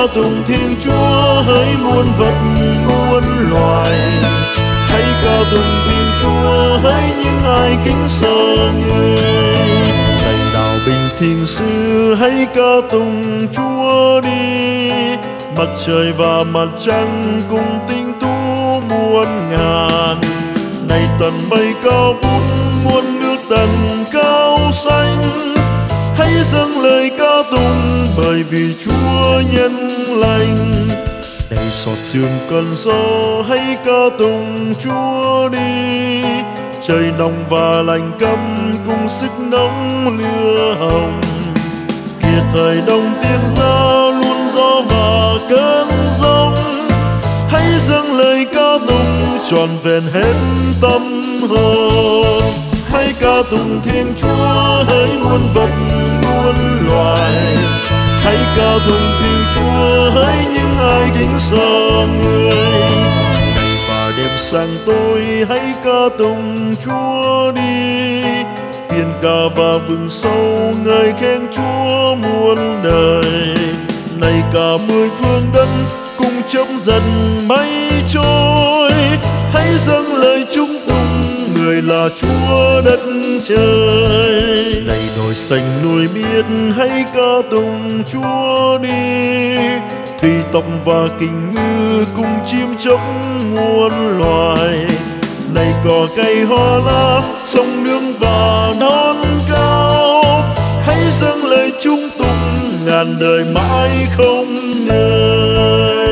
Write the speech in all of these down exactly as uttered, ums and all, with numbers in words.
tụng Thiên Chúa hỡi muôn vật muôn loài. Hãy ca tụng Thiên Chúa hỡi những ai kính sợ Người. Này đạo bình thiên sứ hãy ca tụng Chúa đi. Mặt trời và mặt trăng cùng tinh tú muôn ngàn. Này tầng mây cao vút muôn nước tầng cao xanh. Hãy dâng lời ca tụng bởi vì Chúa nhân lành. Này xót sương cơn gió hãy ca tụng Chúa đi. Trời nóng và lạnh căm cùng sức nóng lửa hồng. Kìa thời đông tiên gia luôn gió và cơn giông. Hãy dâng lời ca tụng trọn vẹn hết tâm hồn. Hãy ca tụng Thiên Chúa hỡi muôn vật muôn loài. Hãy ca tụng Thiên Chúa hỡi những ai kính sợ Người. Ngày và đêm sang tối hãy ca tụng Chúa đi. Biển cả và vùng sâu ngợi khen Chúa muôn đời. Này cả mười phương đất cùng chớp dần mây trôi. Hãy dâng lời chúc tụng Người là Chúa đất trời. Này đồi xanh núi biết hãy ca tụng Chúa đi. Thủy tộc và kình ngư cùng chim chóc muôn loài. Này cỏ cây hoa lá sông nước và non cao. Hãy dâng lời chúc tụng ngàn đời mãi không ngơi.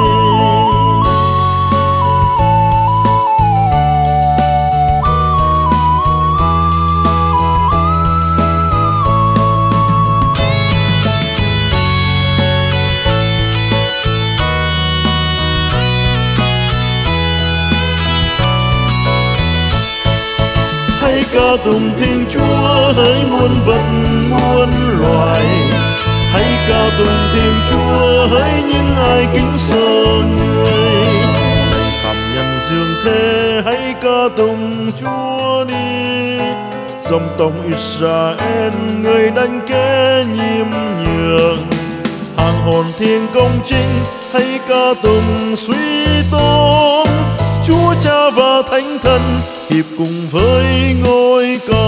Hãy ca tụng Thiên Chúa hỡi muôn vật muôn loài. Hãy ca tụng Thiên Chúa hỡi những ai kính sợ Người. Này phạm nhân dương thế hãy ca tụng Chúa đi. Dòng tộc Israel người đánh kẻ nhiêm nhường. Hàng hồn thiên công chính hãy ca tụng suy tôn. Chúa Cha và Thánh Thần hiệp cùng với ngôi cờ.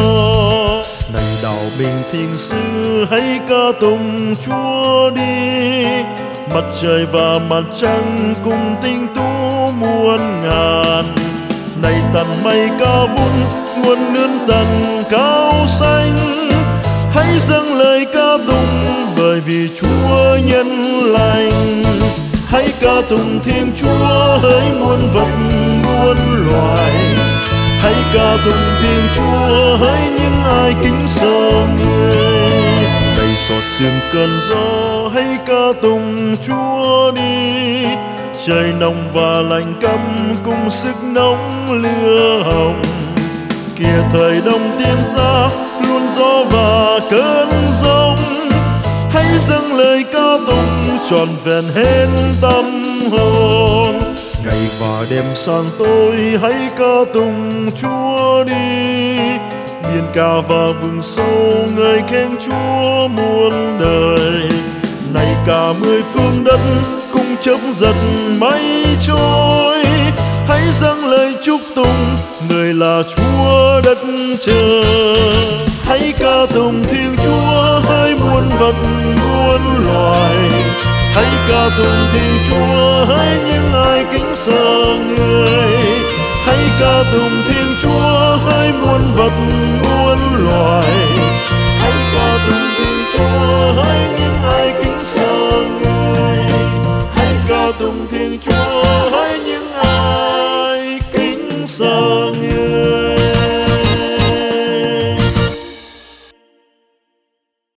Này đạo bình thiên sứ hãy ca tụng Chúa đi. Mặt trời và mặt trăng cùng tinh tú muôn ngàn. Này tầng mây cao vút muôn nước tầng cao xanh. Hãy dâng lời ca tụng bởi vì Chúa nhân lành. Hãy ca tụng Thiên Chúa hỡi muôn vật muôn loài. Hãy ca tụng Thiên Chúa hỡi những ai kính sợ Người. Đầy xót sương cơn gió hãy ca tụng Chúa đi. Trời nóng và lạnh căm cùng sức nóng lửa hồng. Kìa thời đông tiên gia luôn gió và cơn giông. Hãy dâng lời ca tụng trọn vẹn hết tâm hồn. Ngày và đêm sang tối hãy ca tụng Chúa đi. Biển cả và vùng sâu ngợi khen Chúa muôn đời. Này cả mười phương đất cùng chớp giật mây trôi. Hãy dâng lời chúc tụng Người là Chúa đất trời. Hãy ca tụng Thiên Chúa hỡi muôn vật muôn loài. Hãy ca tụng Thiên Chúa hỡi những ai kính sợ Người. Hãy ca tụng Thiên Chúa hỡi muôn vật muôn loài.